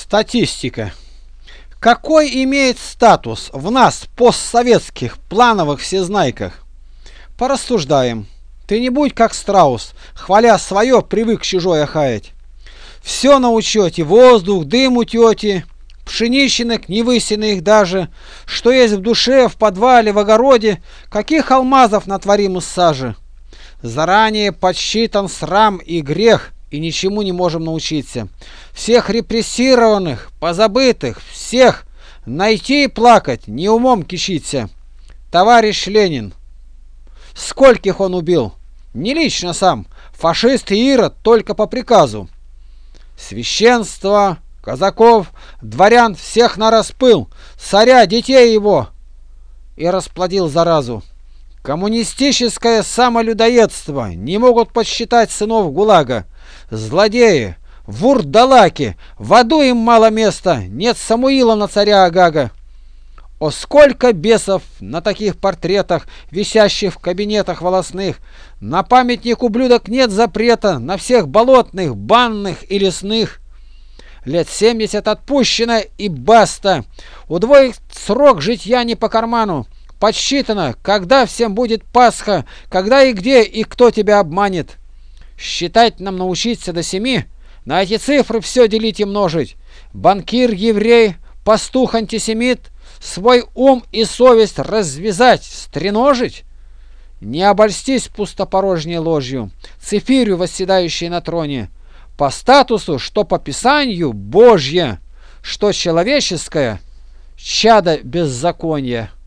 Статистика. Какой имеет статус в нас, постсоветских, плановых всезнайках? Порассуждаем. Ты не будь как страус, хваля свое, привык чужое хаять. Все на учете, воздух, дым у тети, пшеничных, невысенных даже, что есть в душе, в подвале, в огороде, каких алмазов натворим из сажи. Заранее подсчитан срам и грех, и ничему не можем научиться. Всех репрессированных, позабытых, всех найти и плакать, не умом кичиться. Товарищ Ленин, скольких он убил? Не лично сам, фашист и ирод только по приказу. Священство, казаков, дворян всех нараспыл, царя, детей его, и расплодил заразу. Коммунистическое самолюдоедство, не могут подсчитать сынов ГУЛАГа. Злодеи, вурдалаки, в аду им мало места, нет Самуила на царя Агага. О, сколько бесов на таких портретах, висящих в кабинетах волосных! На памятник ублюдок нет запрета, на всех болотных, банных и лесных. Лет 70 отпущено и баста. Удвоить срок житья не по карману. Подсчитано, когда всем будет Пасха, когда и где и кто тебя обманет. Считать нам научиться до 7, на эти цифры все делить и множить. Банкир, еврей, пастух, антисемит, свой ум и совесть развязать, стреножить? Не обольстись пустопорожней ложью, цифирью, восседающей на троне. По статусу, что по писанию, Божье, что человеческое, чадо беззакония.